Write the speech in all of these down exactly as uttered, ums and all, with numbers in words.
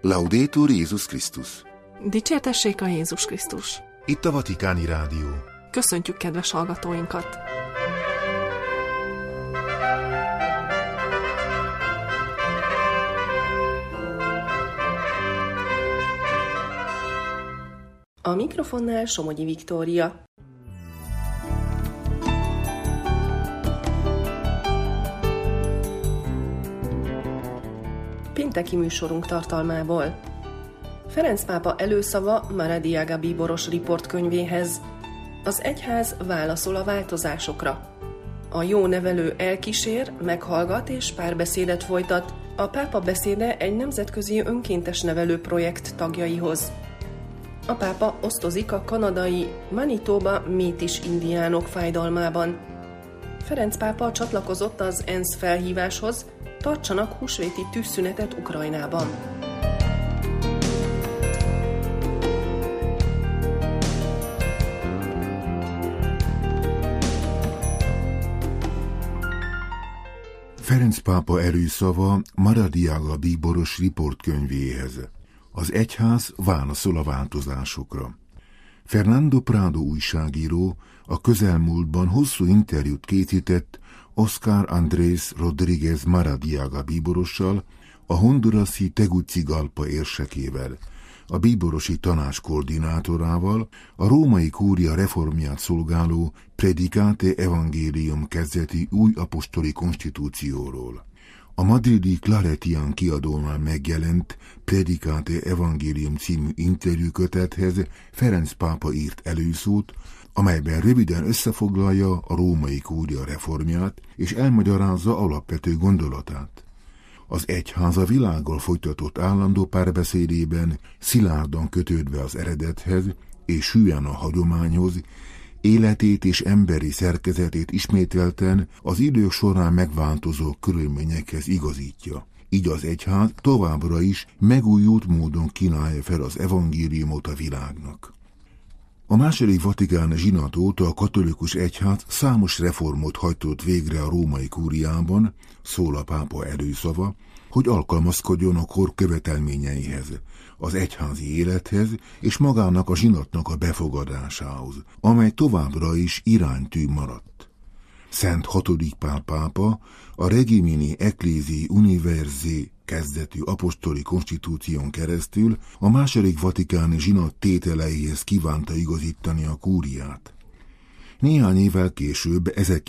Laudetur Jézus Krisztus! Dicsértessék a Jézus Krisztus! Itt a Vatikáni Rádió. Köszöntjük kedves hallgatóinkat! A mikrofonnál Somogyi Viktória. Pénteki műsorunk tartalmából. Ferenc pápa előszava Maradiaga bíboros riportkönyvéhez. Az egyház válaszol a változásokra. A jó nevelő elkísér, meghallgat és párbeszédet folytat. A pápa beszéde egy nemzetközi önkéntes nevelő projekt tagjaihoz. A pápa osztozik a kanadai Manitoba métis indiánok fájdalmában. Ferenc pápa csatlakozott az ENSZ felhíváshoz, tartsanak húsvéti tűzszünetet Ukrajnában. Ferenc pápa előszava Maradiaga bíboros riportkönyvéhez. Az egyház válaszol a változásokra. Fernando Prado újságíró a közelmúltban hosszú interjút készített Oscar Andrés Rodríguez Maradiaga bíborossal, a hondurasi Tegucigalpa érsekével, a bíborosi tanács koordinátorával, a római kúria reformját szolgáló Predicate Evangelium kezdeti új apostoli konstitúcióról. A madridi Claretian kiadónál megjelent Predicate Evangelium című interjúkötethez Ferenc pápa írt előszót, amelyben röviden összefoglalja a római kúria reformját és elmagyarázza alapvető gondolatát. Az egyház a világgal folytatott állandó párbeszédében szilárdan kötődve az eredethez és hűen a hagyományhoz, életét és emberi szerkezetét ismételten az idők során megváltozó körülményekhez igazítja. Így az egyház továbbra is megújult módon kínálja fel az evangéliumot a világnak. A második vatikáni zsinat óta a katolikus egyház számos reformot hajtott végre a római kúriában, szól a pápa előszava, hogy alkalmazkodjon a kor követelményeihez, az egyházi élethez és magának a zsinatnak a befogadásához, amely továbbra is iránytű maradt. Szent hatodik Pál pápa a Regimini Ecclesiae Universae kezdetű apostoli konstitúción keresztül a második vatikáni zsinat tételeihez kívánta igazítani a kúriát. Néhány évvel később,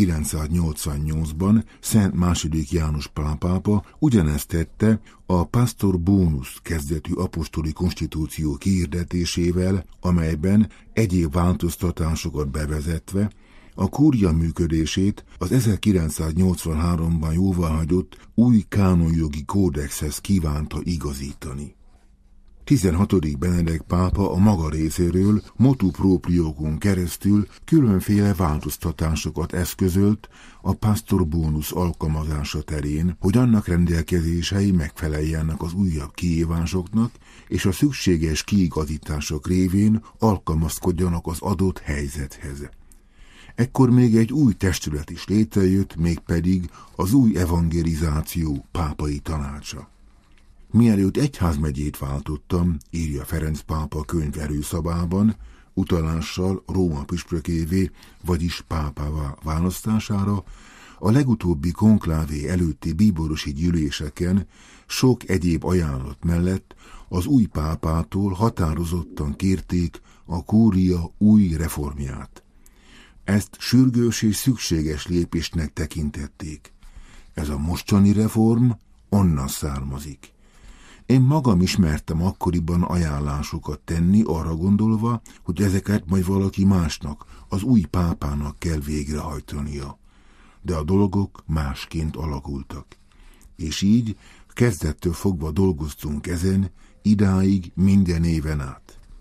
ezerkilencszáznyolcvannyolcban Szent második János Pál pápa ugyanezt tette a Pastor Bonus kezdetű apostoli konstitúció kiirdetésével, amelyben egyéb változtatásokat bevezetve a kúria működését az ezerkilencszáznyolcvanháromban jóváhagyott új kánonjogi kódexhez kívánta igazítani. tizenhatodik Benedek pápa a maga részéről motu propriókon keresztül különféle változtatásokat eszközölt a Pastor Bonus alkalmazása terén, hogy annak rendelkezései megfeleljenek az újabb kihívásoknak, és a szükséges kiigazítások révén alkalmazkodjanak az adott helyzethez. Ekkor még egy új testület is létrejött, mégpedig az új evangelizáció pápai tanácsa. Mielőtt egyházmegyét váltottam, írja Ferenc pápa könyv előszavában, utalással Róma püspökévé, vagyis pápává választására, a legutóbbi konklávé előtti bíborosi gyűléseken sok egyéb ajánlat mellett az új pápától határozottan kérték a kúria új reformját. Ezt sürgős és szükséges lépésnek tekintették. Ez a mostani reform onnan származik. Én magam ismertem akkoriban ajánlásokat tenni, arra gondolva, hogy ezeket majd valaki másnak, az új pápának kell végrehajtania. De a dolgok másként alakultak. És így kezdettől fogva dolgoztunk ezen, idáig minden éven át.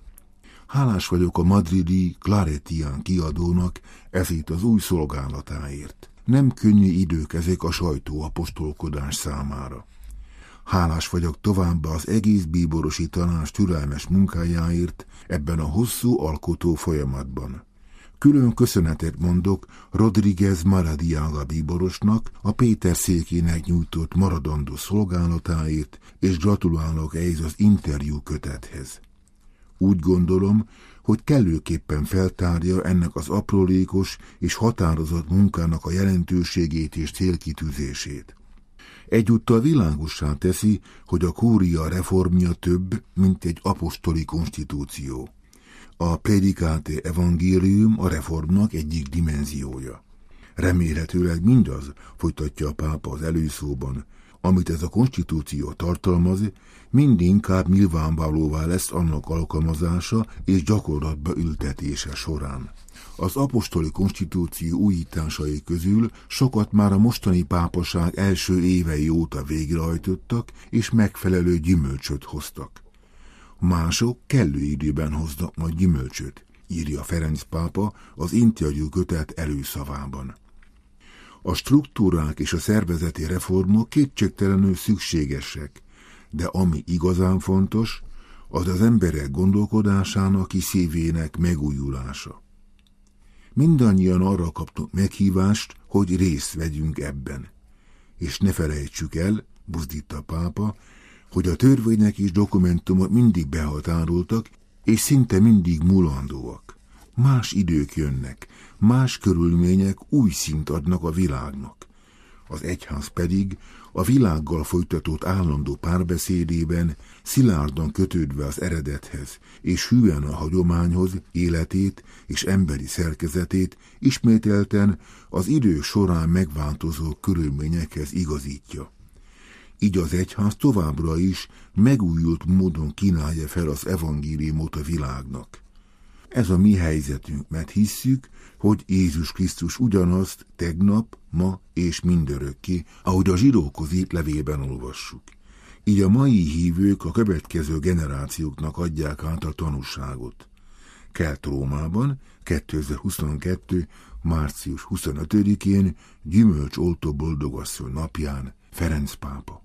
Hálás vagyok a madridi Claretian kiadónak ezért az új szolgálatáért. Nem könnyű idők ezek a sajtóapostolkodás számára. Hálás vagyok továbbá az egész bíborosi tanács türelmes munkájáért ebben a hosszú alkotó folyamatban. Külön köszönetet mondok Rodríguez Maradiaga bíborosnak a Péter székének nyújtott maradandó szolgálatáért, és gratulálok ehhez az interjú kötethez. Úgy gondolom, hogy kellőképpen feltárja ennek az aprólékos és határozott munkának a jelentőségét és célkitűzését. Egyúttal világossá teszi, hogy a kúria reformja több, mint egy apostoli konstitúció. A Predicate Evangelium a reformnak egyik dimenziója. Remélhetőleg mindaz, folytatja a pápa az előszóban, amit ez a konstitúció tartalmaz, mind inkább nyilvánvalóvá lesz annak alkalmazása és gyakorlatba ültetése során. Az apostoli konstitúció újításai közül sokat már a mostani pápaság első évei óta végrehajtottak, és megfelelő gyümölcsöt hoztak. Mások kellő időben hoznak majd gyümölcsöt, írja Ferenc pápa az interjú kötet előszavában. A struktúrák és a szervezeti reformok kétségtelenül szükségesek, de ami igazán fontos, az az emberek gondolkodásának és szívének megújulása. Mindannyian arra kaptunk meghívást, hogy részt vegyünk ebben. És ne felejtsük el, buzdít a pápa, hogy a törvények és dokumentumok mindig behatároltak, és szinte mindig mulandóak. Más idők jönnek, más körülmények új szint adnak a világnak. Az egyház pedig a világgal folytatott állandó párbeszédében szilárdan kötődve az eredethez, és hűen a hagyományhoz életét és emberi szerkezetét ismételten az idők során megváltozó körülményekhez igazítja. Így az egyház továbbra is megújult módon kínálja fel az evangéliumot a világnak. Ez a mi helyzetünk, mert hisszük, hogy Jézus Krisztus ugyanazt tegnap, ma és mindörökké, ahogy a zsidókhoz írt levélben olvassuk. Így a mai hívők a következő generációknak adják át a tanúságot. Kelt Rómában kétezer-huszonkettő. március huszonötödikén gyümölcsoltó boldogasszony napján Ferenc pápa.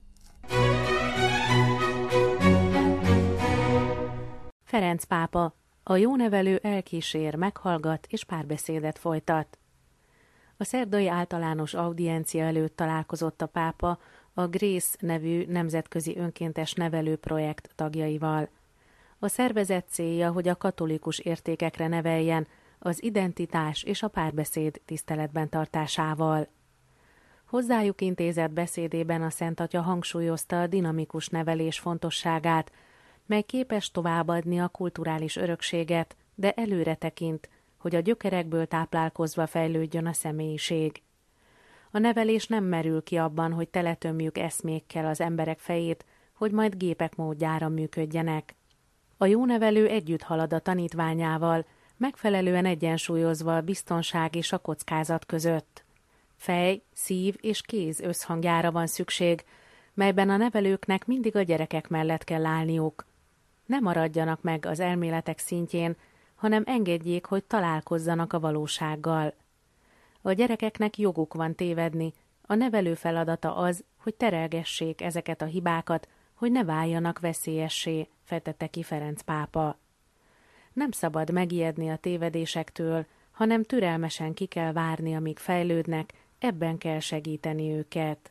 Ferenc pápa, a jónevelő elkísér, meghallgat és párbeszédet folytat. A szerdai általános audiencia előtt találkozott a pápa a Grace nevű nemzetközi önkéntes nevelőprojekt tagjaival. A szervezet célja, hogy a katolikus értékekre neveljen az identitás és a párbeszéd tiszteletben tartásával. Hozzájuk intézett beszédében a Szent Atya hangsúlyozta a dinamikus nevelés fontosságát, mely képes továbbadni a kulturális örökséget, de előre tekint, hogy a gyökerekből táplálkozva fejlődjön a személyiség. A nevelés nem merül ki abban, hogy teletömjük eszmékkel az emberek fejét, hogy majd gépek módjára működjenek. A jó nevelő együtt halad a tanítványával, megfelelően egyensúlyozva a biztonság és a kockázat között. Fej, szív és kéz összhangjára van szükség, melyben a nevelőknek mindig a gyerekek mellett kell állniuk. Ne maradjanak meg az elméletek szintjén, hanem engedjék, hogy találkozzanak a valósággal. A gyerekeknek joguk van tévedni, a nevelő feladata az, hogy terelgessék ezeket a hibákat, hogy ne váljanak veszélyessé, fetette ki Ferenc pápa. Nem szabad megijedni a tévedésektől, hanem türelmesen ki kell várni, amíg fejlődnek, ebben kell segíteni őket.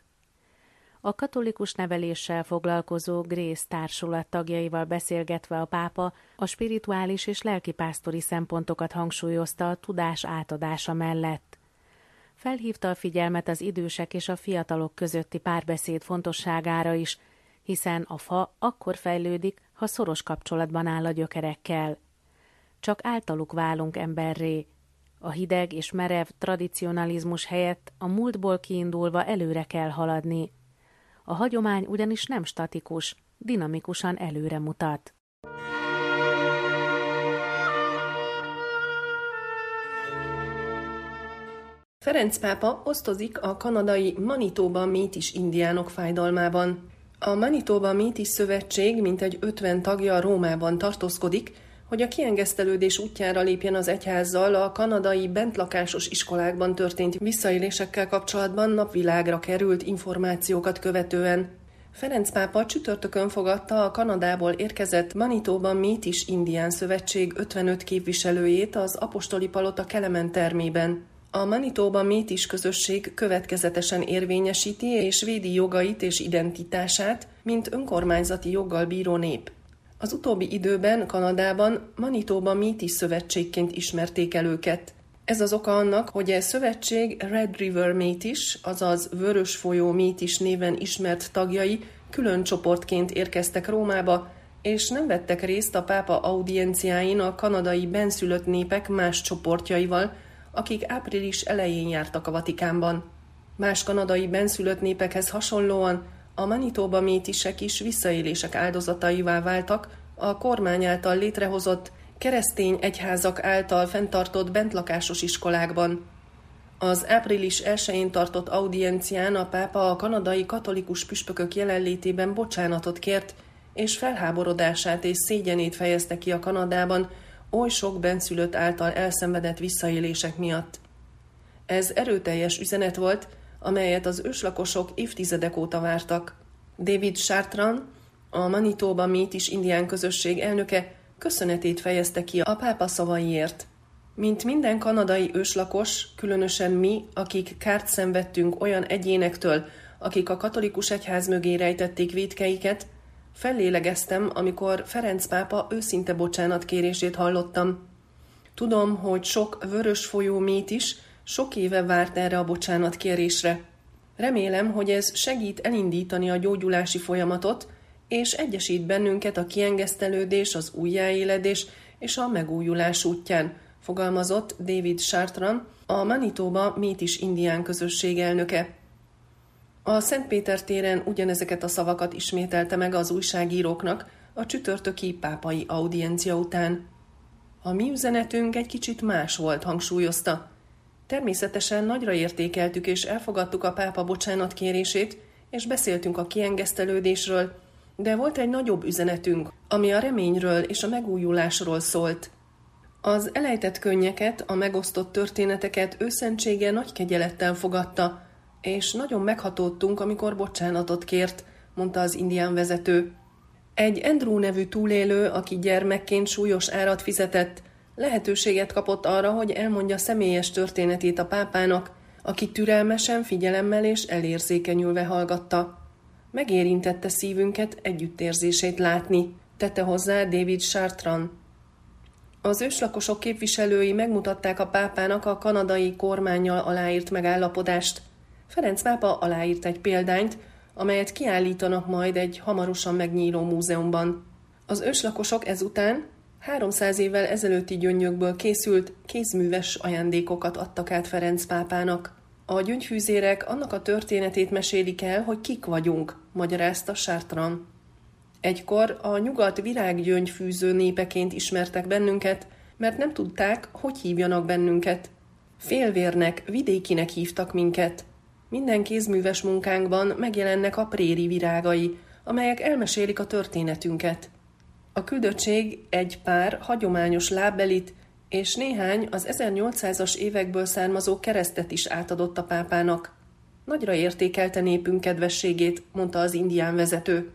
A katolikus neveléssel foglalkozó Grace társulat tagjaival beszélgetve a pápa a spirituális és lelkipásztori szempontokat hangsúlyozta a tudás átadása mellett. Felhívta a figyelmet az idősek és a fiatalok közötti párbeszéd fontosságára is, hiszen a fa akkor fejlődik, ha szoros kapcsolatban áll a gyökerekkel. Csak általuk válunk emberré. A hideg és merev tradicionalizmus helyett a múltból kiindulva előre kell haladni. A hagyomány ugyanis nem statikus, dinamikusan előre mutat. Ferenc pápa osztozik a kanadai Manitoba métis indiánok fájdalmában. A Manitoba Métis Szövetség mintegy ötven tagja Rómában tartózkodik, hogy a kiengesztelődés útjára lépjen az egyházzal a kanadai bentlakásos iskolákban történt visszaélésekkel kapcsolatban napvilágra került információkat követően. Ferenc pápa csütörtökön fogadta a Kanadából érkezett Manitoba Métis Indián Szövetség ötvenöt képviselőjét az Apostoli Palota Kelemen termében. A Manitoba Métis közösség következetesen érvényesíti és védi jogait és identitását, mint önkormányzati joggal bíró nép. Az utóbbi időben Kanadában Manitoba Métis Szövetségként ismerték el őket. Ez az oka annak, hogy a szövetség Red River Métis, azaz Vörös folyó Métis néven ismert tagjai külön csoportként érkeztek Rómába, és nem vettek részt a pápa audienciáin a kanadai benszülött népek más csoportjaival, akik április elején jártak a Vatikánban. Más kanadai benszülött népekhez hasonlóan a Manitoba métisek is visszaélések áldozataivá váltak a kormány által létrehozott keresztény egyházak által fenntartott bentlakásos iskolákban. Az április elsején tartott audiencián a pápa a kanadai katolikus püspökök jelenlétében bocsánatot kért, és felháborodását és szégyenét fejezte ki a Kanadában oly sok benszülött által elszenvedett visszaélések miatt. Ez erőteljes üzenet volt, amelyet az őslakosok évtizedek óta vártak. David Chartrand, a Manitoba Métis indián közösség elnöke köszönetét fejezte ki a pápa szavaiért. Mint minden kanadai őslakos, különösen mi, akik kárt szenvedtünk olyan egyénektől, akik a katolikus egyház mögé rejtették vétkeiket, fellélegeztem, amikor Ferenc pápa őszinte bocsánatkérését hallottam. Tudom, hogy sok vörös folyó mét is sok éve várt erre a bocsánatkérésre. Remélem, hogy ez segít elindítani a gyógyulási folyamatot, és egyesít bennünket a kiengesztelődés, az újjáéledés és a megújulás útján, fogalmazott David Chartrand, a Manitoba Métis indián közösség elnöke. A Szent Péter téren ugyanezeket a szavakat ismételte meg az újságíróknak a csütörtöki pápai audiencia után. A mi üzenetünk egy kicsit más volt, hangsúlyozta. Természetesen nagyra értékeltük és elfogadtuk a pápa bocsánatkérését, és beszéltünk a kiengesztelődésről, de volt egy nagyobb üzenetünk, ami a reményről és a megújulásról szólt. Az elejtett könnyeket, a megosztott történeteket őszentsége nagy kegyelettel fogadta, és nagyon meghatódtunk, amikor bocsánatot kért, mondta az indián vezető. Egy Andrew nevű túlélő, aki gyermekként súlyos árat fizetett, lehetőséget kapott arra, hogy elmondja személyes történetét a pápának, aki türelmesen, figyelemmel és elérzékenyülve hallgatta. Megérintette szívünket együttérzését látni, tette hozzá David Chartrand. Az őslakosok képviselői megmutatták a pápának a kanadai kormánnyal aláírt megállapodást. Ferenc pápa aláírt egy példányt, amelyet kiállítanak majd egy hamarosan megnyíló múzeumban. Az őslakosok ezután háromszáz évvel ezelőtti gyöngyökből készült kézműves ajándékokat adtak át Ferenc pápának. A gyöngyfűzérek annak a történetét mesélik el, hogy kik vagyunk, magyarázta Chartrand. Egykor a nyugat virággyöngyfűző népeként ismertek bennünket, mert nem tudták, hogy hívjanak bennünket. Félvérnek, vidékinek hívtak minket. Minden kézműves munkánkban megjelennek a préri virágai, amelyek elmesélik a történetünket. A küldöttség egy pár hagyományos lábbelit és néhány az ezernyolcszázas évekből származó keresztet is átadott a pápának. Nagyra értékelte népünk kedvességét, mondta az indián vezető.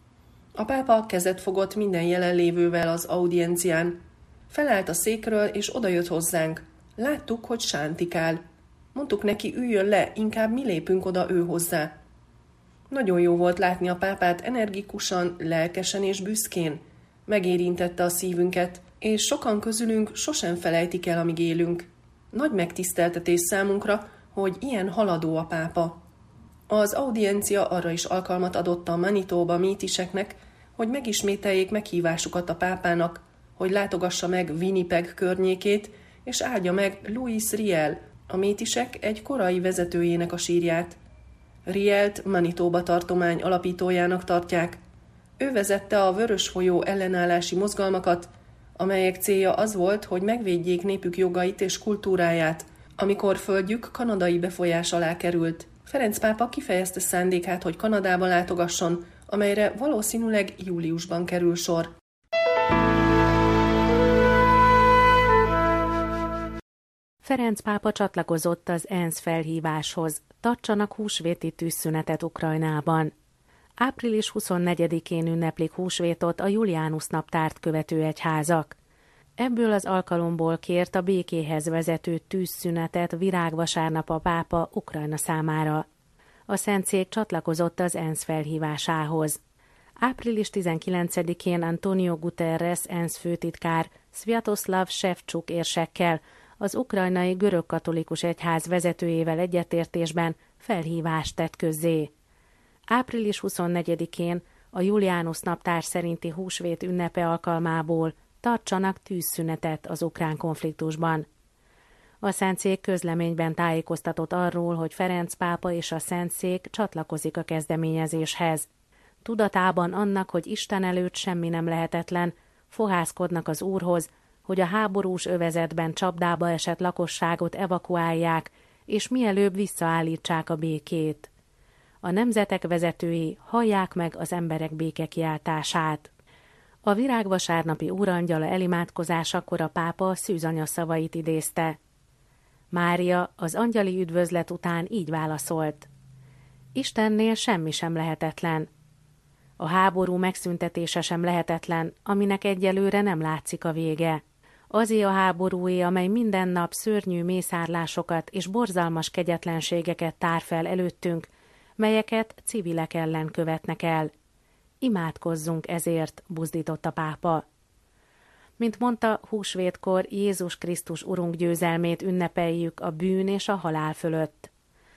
A pápa kezet fogott minden jelenlévővel az audiencián. Felállt a székről, és odajött hozzánk. Láttuk, hogy sántikál. Mondtuk neki, üljön le, inkább mi lépünk oda ő hozzá. Nagyon jó volt látni a pápát energikusan, lelkesen és büszkén. Megérintette a szívünket, és sokan közülünk sosem felejtik el, amíg élünk. Nagy megtiszteltetés számunkra, hogy ilyen haladó a pápa. Az audiencia arra is alkalmat adott a Manitoba métiseknek, hogy megismételjék meghívásukat a pápának, hogy látogassa meg Winnipeg környékét, és áldja meg Louis Riel, a métisek egy korai vezetőjének a sírját. Rielt Manitoba tartomány alapítójának tartják. Ő vezette a Vörös folyó ellenállási mozgalmakat, amelyek célja az volt, hogy megvédjék népük jogait és kultúráját, amikor földjük kanadai befolyás alá került. Ferenc pápa kifejezte szándékát, hogy Kanadába látogasson, amelyre valószínűleg júliusban kerül sor. Ferenc pápa csatlakozott az ENSZ felhíváshoz, tartsanak húsvéti tűzszünetet Ukrajnában. április huszonnegyedikén ünneplik húsvétot a Julianus naptárt követő egyházak. Ebből az alkalomból kért a békéhez vezető tűzszünetet virágvasárnap a pápa Ukrajna számára. A Szentszék csatlakozott az ENSZ felhívásához. április tizenkilencedikén Antonio Guterres ENSZ főtitkár Sviatoslav Shevchuk érsekkel, az ukrajnai görögkatolikus egyház vezetőjével egyetértésben felhívást tett közzé. április huszonnegyedikén a Julianus naptár szerinti húsvét ünnepe alkalmából tartsanak tűzszünetet az ukrán konfliktusban. A Szentszék közleményben tájékoztatott arról, hogy Ferenc pápa és a Szentszék csatlakozik a kezdeményezéshez. Tudatában annak, hogy Isten előtt semmi nem lehetetlen, fohászkodnak az Úrhoz, hogy a háborús övezetben csapdába esett lakosságot evakuálják, és mielőbb visszaállítsák a békét. A nemzetek vezetői hallják meg az emberek békekiáltását. A virágvasárnapi úrangyala elimádkozásakor a pápa a szűzanya szavait idézte. Mária az angyali üdvözlet után így válaszolt. Istennél semmi sem lehetetlen. A háború megszüntetése sem lehetetlen, aminek egyelőre nem látszik a vége. Azé a háborúé, amely minden nap szörnyű mészárlásokat és borzalmas kegyetlenségeket tár fel előttünk, melyeket civilek ellen követnek el. Imádkozzunk ezért, buzdított a pápa. Mint mondta, húsvétkor Jézus Krisztus Urunk győzelmét ünnepeljük a bűn és a halál fölött.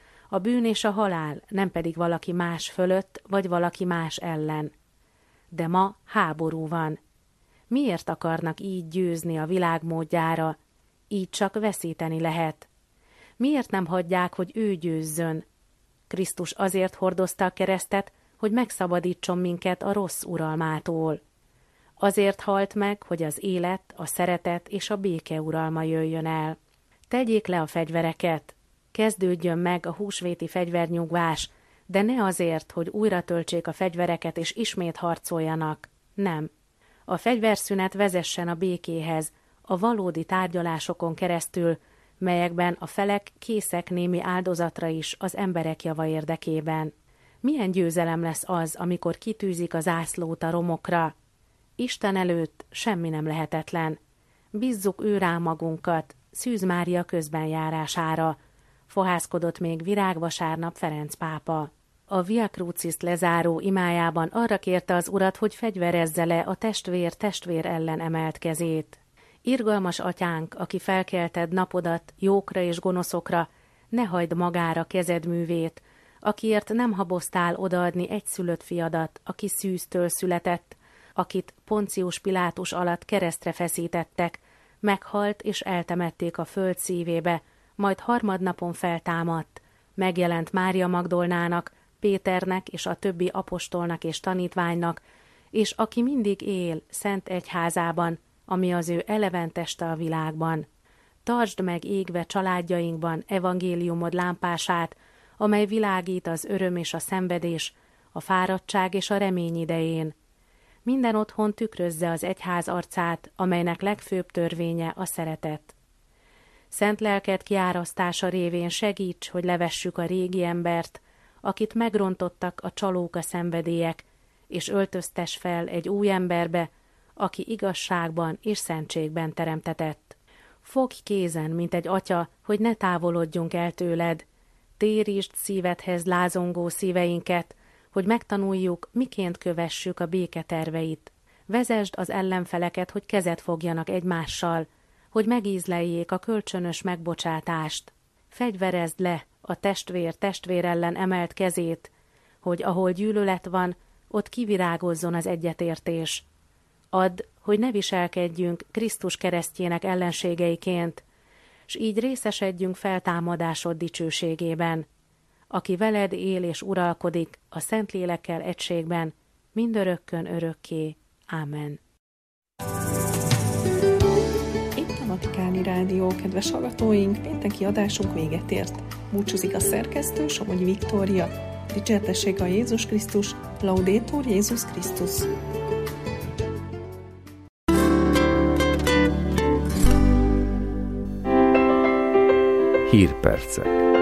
A bűn és a halál, nem pedig valaki más fölött, vagy valaki más ellen. De ma háború van. Miért akarnak így győzni a világ módjára? Így csak veszíteni lehet. Miért nem hagyják, hogy ő győzzön? Krisztus azért hordozta a keresztet, hogy megszabadítson minket a rossz uralmától. Azért halt meg, hogy az élet, a szeretet és a béke uralma jöjjön el. Tegyék le a fegyvereket, kezdődjön meg a húsvéti fegyvernyugvás, de ne azért, hogy újra töltsék a fegyvereket és ismét harcoljanak. Nem. A fegyverszünet vezessen a békéhez, a valódi tárgyalásokon keresztül, melyekben a felek készek némi áldozatra is az emberek java érdekében. Milyen győzelem lesz az, amikor kitűzik a zászlót a romokra? Isten előtt semmi nem lehetetlen. Bízzuk ő rá magunkat, Szűz Mária közbenjárására, fohászkodott még virágvasárnap Ferenc pápa. A Via Crucis lezáró imájában arra kérte az Urat, hogy fegyverezze le a testvér testvér ellen emelt kezét. Irgalmas atyánk, aki felkelted napodat jókra és gonoszokra, ne hagyd magára kezed művét, akiért nem haboztál odaadni egyszülött fiadat, aki szűztől született, akit Poncius Pilátus alatt keresztre feszítettek, meghalt és eltemették a föld szívébe, majd harmadnapon feltámadt, megjelent Mária Magdolnának, Péternek és a többi apostolnak és tanítványnak, és aki mindig él szent egyházában, ami az ő eleven teste a világban. Tartsd meg égve családjainkban evangéliumod lámpását, amely világít az öröm és a szenvedés, a fáradtság és a remény idején. Minden otthon tükrözze az egyház arcát, amelynek legfőbb törvénye a szeretet. Szent lelked kiárasztása révén segíts, hogy levessük a régi embert, akit megrontottak a csalók a szenvedélyek, és öltöztes fel egy új emberbe, aki igazságban és szentségben teremtetett. Fogj kézen, mint egy atya, hogy ne távolodjunk el tőled. Térítsd szívedhez lázongó szíveinket, hogy megtanuljuk, miként kövessük a béke terveit. Vezesd az ellenfeleket, hogy kezet fogjanak egymással, hogy megízleljék a kölcsönös megbocsátást. Fegyverezd le a testvér testvér ellen emelt kezét, hogy ahol gyűlölet van, ott kivirágozzon az egyetértés. Add, hogy ne viselkedjünk Krisztus keresztjének ellenségeiként, s így részesedjünk feltámadásod dicsőségében, aki veled él és uralkodik a Szentlélekkel egységben, mindörökkön örökké. Ámen. Itt a Vatikáni Rádió, kedves hallgatóink, pénteki adásunk véget ért. Búcsúzik a szerkesztő, Somogyi Viktória. Dicsértessék a Jézus Krisztus, Laudetur Jézus Krisztus. Hírpercek.